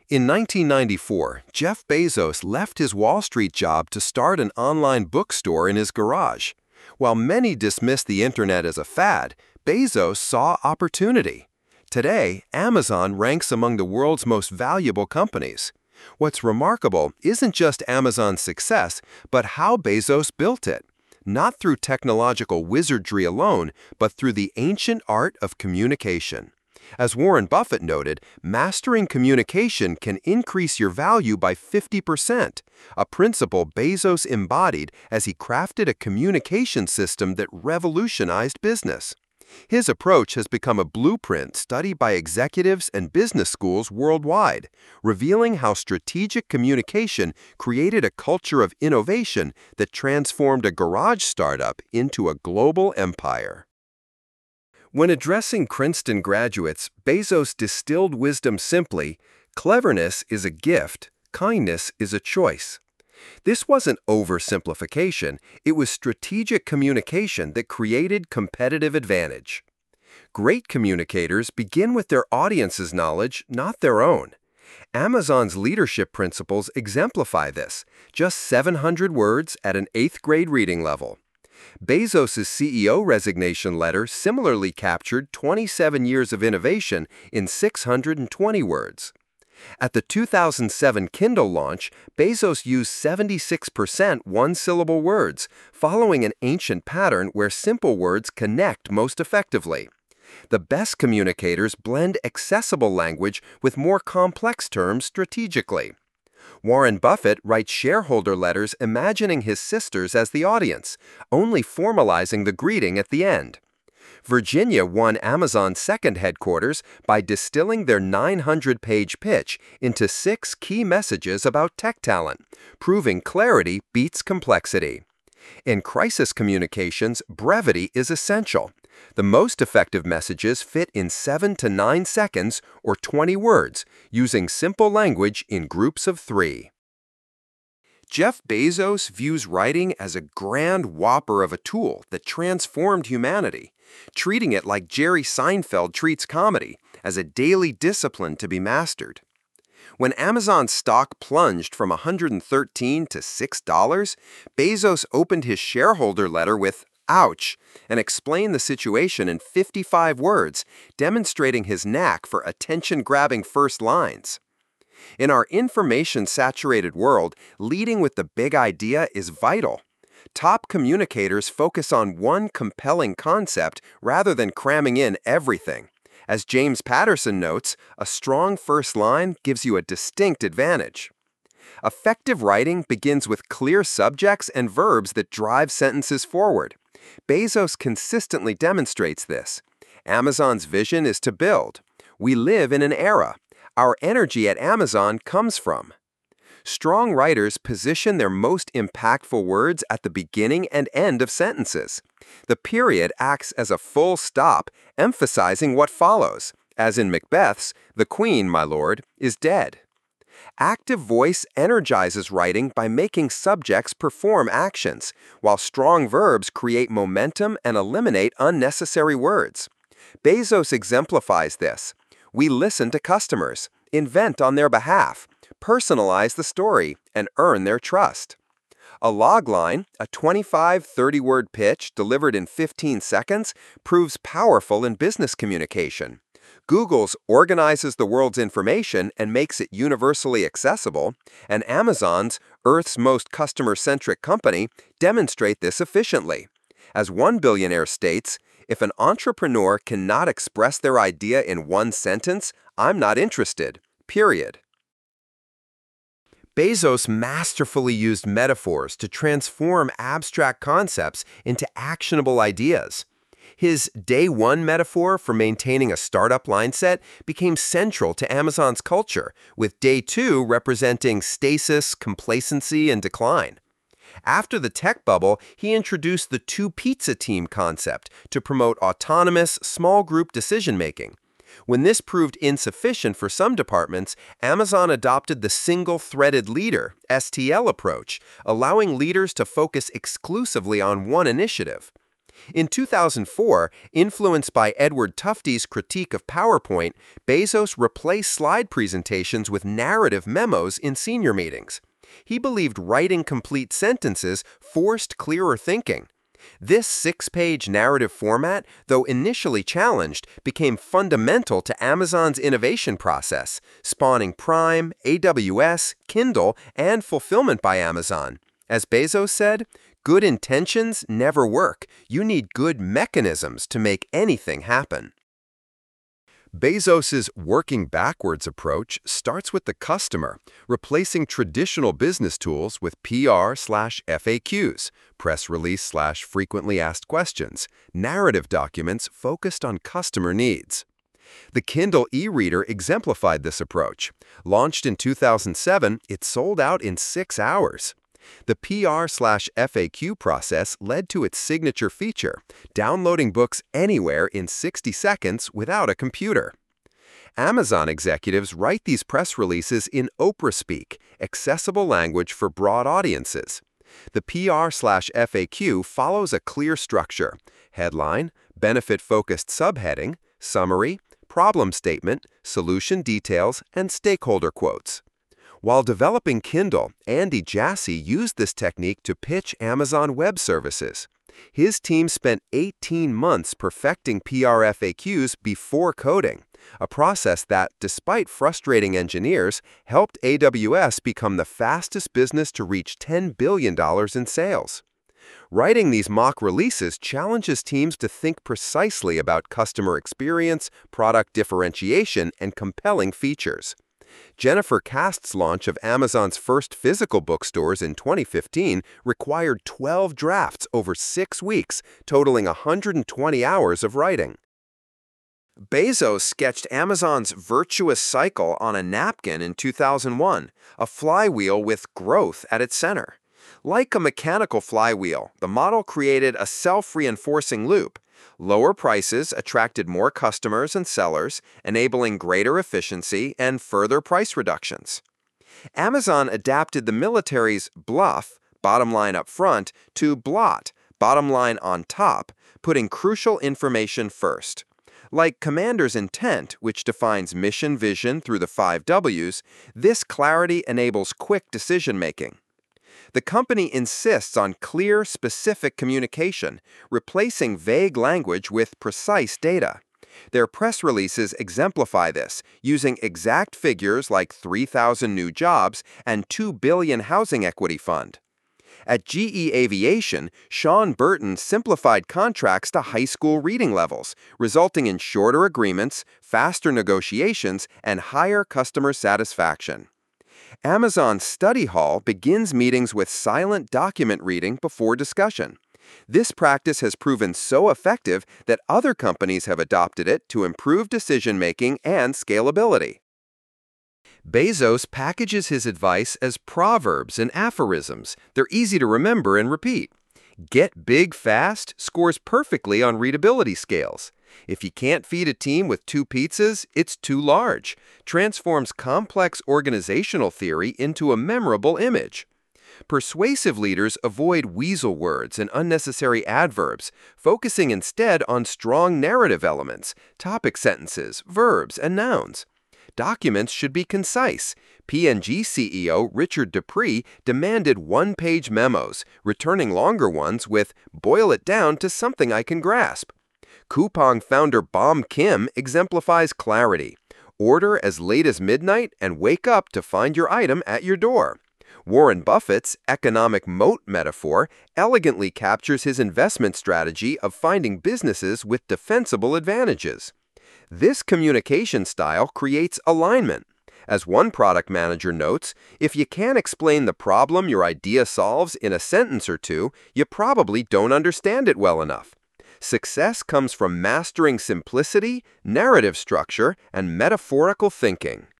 In 1994, Jeff Bezos left his Wall Street job to start an online bookstore in his garage. While many dismissed the internet as a fad, Bezos saw opportunity. Today, Amazon ranks among the world's most valuable companies. What's remarkable isn't just Amazon's success, but how Bezos built it. Not through technological wizardry alone, but through the ancient art of communication. As Warren Buffett noted, mastering communication can increase your value by 50%, a principle Bezos embodied as he crafted a communication system that revolutionized business. His approach has become a blueprint studied by executives and business schools worldwide, revealing how strategic communication created a culture of innovation that transformed a garage startup into a global empire. When addressing Princeton graduates, Bezos distilled wisdom simply: cleverness is a gift, kindness is a choice. This wasn't oversimplification, it was strategic communication that created competitive advantage. Great communicators begin with their audience's knowledge, not their own. Amazon's leadership principles exemplify this, just 700 words at an 8th grade reading level. Bezos' CEO resignation letter similarly captured 27 years of innovation in 620 words. At the 2007 Kindle launch, Bezos used 76% one-syllable words, following an ancient pattern where simple words connect most effectively. The best communicators blend accessible language with more complex terms strategically. Warren Buffett writes shareholder letters imagining his sisters as the audience, only formalizing the greeting at the end. Virginia won Amazon's second headquarters by distilling their 900-page pitch into 6 key messages about tech talent, proving clarity beats complexity. In crisis communications, brevity is essential. The most effective messages fit in 7 to 9 seconds or 20 words, using simple language in groups of 3. Jeff Bezos views writing as a grand whopper of a tool that transformed humanity, treating it like Jerry Seinfeld treats comedy, as a daily discipline to be mastered. When Amazon's stock plunged from $113 to $6, Bezos opened his shareholder letter with "ouch" and explained the situation in 55 words, demonstrating his knack for attention-grabbing first lines. In our information-saturated world, leading with the big idea is vital. Top communicators focus on one compelling concept rather than cramming in everything. As James Patterson notes, a strong first line gives you a distinct advantage. Effective writing begins with clear subjects and verbs that drive sentences forward. Bezos consistently demonstrates this. Amazon's vision is to build. We live in an era. Our energy at Amazon comes from. Strong writers position their most impactful words at the beginning and end of sentences. The period acts as a full stop, emphasizing what follows, as in Macbeth's, "The Queen, my lord, is dead." Active voice energizes writing by making subjects perform actions, while strong verbs create momentum and eliminate unnecessary words. Bezos exemplifies this. We listen to customers, invent on their behalf, personalize the story, and earn their trust. A logline, a 25-30-word pitch delivered in 15 seconds, proves powerful in business communication. Google's organizes the world's information and makes it universally accessible, and Amazon's, Earth's most customer-centric company, demonstrate this efficiently. As one billionaire states, "If an entrepreneur cannot express their idea in one sentence, I'm not interested. Period." Bezos masterfully used metaphors to transform abstract concepts into actionable ideas. His day one metaphor for maintaining a startup mindset became central to Amazon's culture, with day two representing stasis, complacency, and decline. After the tech bubble, he introduced the two-pizza team concept to promote autonomous, small group decision-making. When this proved insufficient for some departments, Amazon adopted the single-threaded leader, STL approach, allowing leaders to focus exclusively on one initiative. In 2004, influenced by Edward Tufte's critique of PowerPoint, Bezos replaced slide presentations with narrative memos in senior meetings. He believed writing complete sentences forced clearer thinking. This six-page narrative format, though initially challenged, became fundamental to Amazon's innovation process, spawning Prime, AWS, Kindle, and Fulfillment by Amazon. As Bezos said, "Good intentions never work. You need good mechanisms to make anything happen." Bezos's working backwards approach starts with the customer, replacing traditional business tools with PR/FAQs, press release/frequently asked questions, narrative documents focused on customer needs. The Kindle e-reader exemplified this approach. Launched in 2007, it sold out in 6 hours. The PR/FAQ process led to its signature feature, downloading books anywhere in 60 seconds without a computer. Amazon executives write these press releases in Oprah speak, accessible language for broad audiences. The PR/FAQ follows a clear structure: headline, benefit-focused subheading, summary, problem statement, solution details, and stakeholder quotes. While developing Kindle, Andy Jassy used this technique to pitch Amazon Web Services. His team spent 18 months perfecting PRFAQs before coding, a process that, despite frustrating engineers, helped AWS become the fastest business to reach $10 billion in sales. Writing these mock releases challenges teams to think precisely about customer experience, product differentiation, and compelling features. Jennifer Cast's launch of Amazon's first physical bookstores in 2015 required 12 drafts over 6 weeks, totaling 120 hours of writing. Bezos sketched Amazon's virtuous cycle on a napkin in 2001, a flywheel with growth at its center. Like a mechanical flywheel, the model created a self-reinforcing loop. Lower prices attracted more customers and sellers, enabling greater efficiency and further price reductions. Amazon adapted the military's bluff, bottom line up front, to blot, bottom line on top, putting crucial information first. Like Commander's intent, which defines mission vision through the 5 Ws, this clarity enables quick decision-making. The company insists on clear, specific communication, replacing vague language with precise data. Their press releases exemplify this, using exact figures like 3,000 new jobs and $2 billion housing equity fund. At GE Aviation, Sean Burton simplified contracts to high school reading levels, resulting in shorter agreements, faster negotiations, and higher customer satisfaction. Amazon Study Hall begins meetings with silent document reading before discussion. This practice has proven so effective that other companies have adopted it to improve decision-making and scalability. Bezos packages his advice as proverbs and aphorisms. They're easy to remember and repeat. Get big fast scores perfectly on readability scales. If you can't feed a team with 2 pizzas, it's too large. Transforms complex organizational theory into a memorable image. Persuasive leaders avoid weasel words and unnecessary adverbs, focusing instead on strong narrative elements, topic sentences, verbs, and nouns. Documents should be concise. P&G CEO Richard Dupree demanded one-page memos, returning longer ones with, "Boil it down to something I can grasp." Coupang founder Bom Kim exemplifies clarity. Order as late as midnight and wake up to find your item at your door. Warren Buffett's economic moat metaphor elegantly captures his investment strategy of finding businesses with defensible advantages. This communication style creates alignment. As one product manager notes, if you can't explain the problem your idea solves in a sentence or two, you probably don't understand it well enough. Success comes from mastering simplicity, narrative structure, and metaphorical thinking.